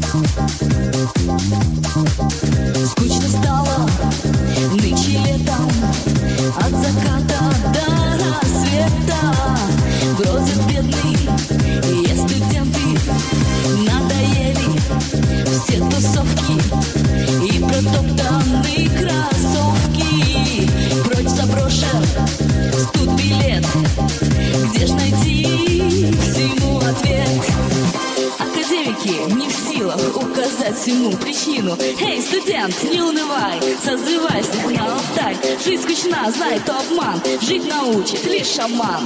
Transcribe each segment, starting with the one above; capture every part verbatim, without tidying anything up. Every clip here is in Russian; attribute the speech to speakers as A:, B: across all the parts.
A: Скучно стало нынче летом, от заката до рассвета. Бродят бедные студенты, надоели все тусовки и протоптанные кроссовки. Прочь заброшен студбилет, где ж найти всему ответ? Академики не в силах указать всему причину. Эй, студент, не унывай, созывайся на Алтай. Жизнь скучна, знай, то обман, жить научит лишь шаман.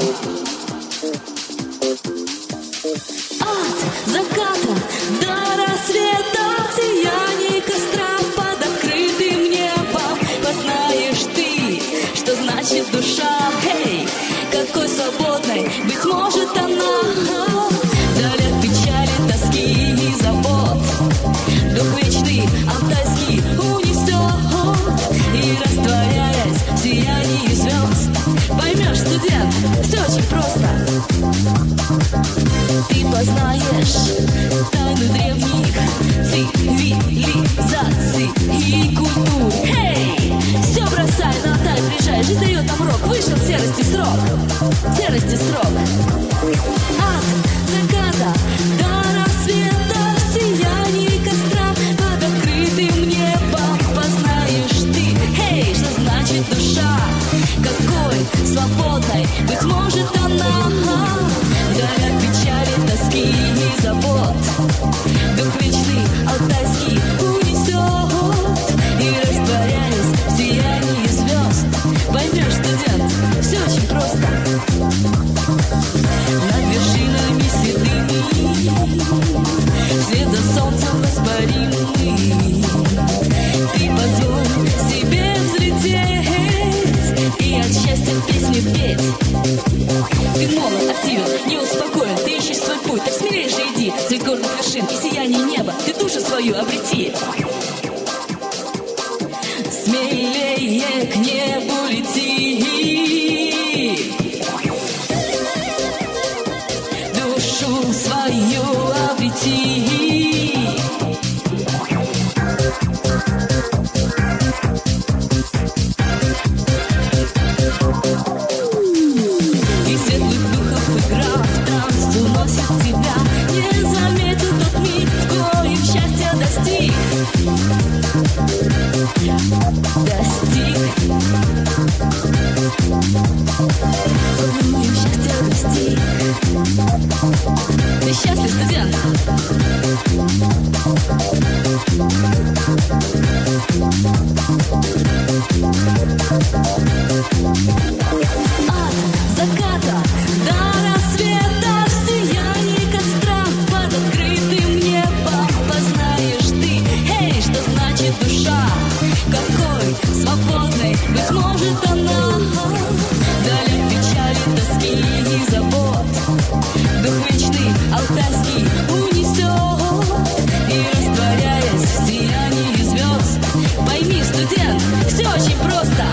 A: От заката до рассвета в сиянии костра под открытым небом познаешь ты, что значит душа. Эй, какой свободной быть может она, вдали от печали, тоски и забот. Дух вечный алтайский унесет, и растворяясь в сиянии звезд, поймешь, студент, все очень просто. Ты познаешь тайну древних цивилизаций и культур. Эй, все бросай, на Алтай приезжай, жизнь дает нам рок, вышел в серости срок, в серости срок. От заката до рассвета в сиянии костра под открытым небом познаешь ты. Эй, что значит душа, какой свободной быть может она, вдали от печали, тоски и забот. Дух вечный алтайский унесет, и растворяясь в сиянии звезд, поймешь, студент, все очень просто. Над вершинами седыми, вслед за солнцем воспаримый, ты позволь себе взлететь и от счастья песни петь. Ты молод, активен, не успокоен, ты ищешь свой путь, так смелее же иди, цвет горных вершин и сияние неба, ты душу свою обрети. Смелее к небу лети, душу свою обрети. И светлых духов игра в танц уносит тебя, не заметил тот миг, в коем счастья достиг. Достиг. Коем счастья достиг. Ты счастлив, студент? От заката до рассвета в сиянии костра под открытым небом познаешь ты. Эй, что значит душа, какой свободной быть может она, вдали от печали, тоски и забот. Дух вечный алтайский унесет, и растворяясь в сиянии звезд, пойми, студент, все очень просто.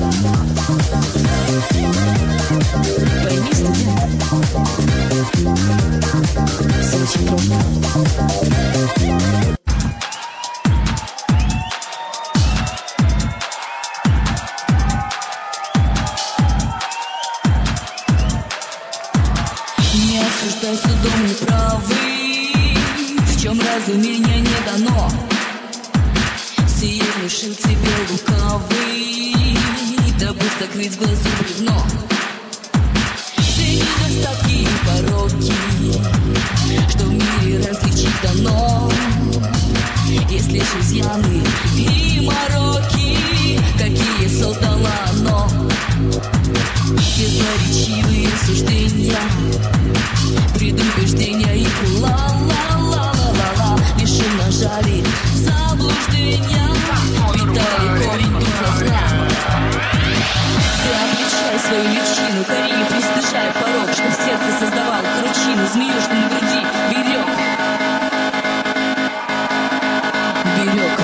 A: Пойми, студент, все очень просто. Не осуждай судом неправы, в чем разумение не дано. Сие лишил тебе лукавый, дабы сокрыть в глазу бревно. Все недостатки и пороки, что в мире различить дано. Есть лишь изъяны и мороки, какие создало оно. Безоречивые суждения, предубеждения и ла-ла-ла-ла-ла-ла лишь умножали заблуждения, питали корень духа зла. Ты обличай свою личину, кори, пристыжай порог, что в сердце создавал кручину, змею, что на груди берег. Берег.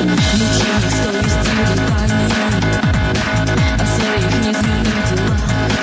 A: Мучение совести руками, о своих неизменных делах.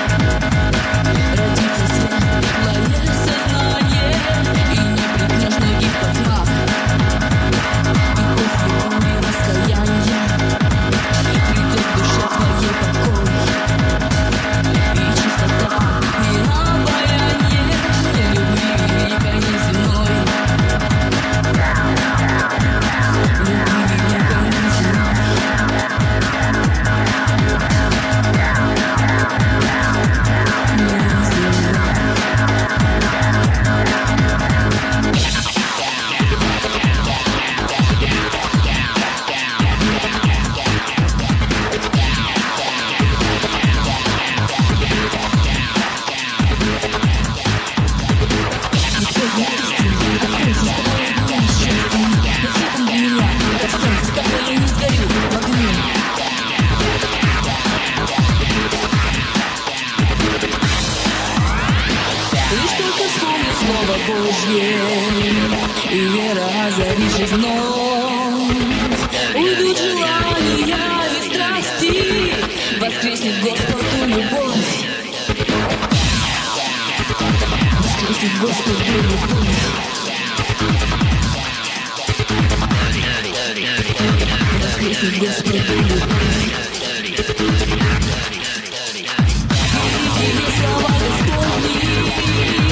A: вспомнит слово Божье, и вера озаришь вновь. Уйдут желания и страсти, воскреснет Господу любовь. Воскреснет Господу любовь. Воскреснет Господу любовь. Слова Господни.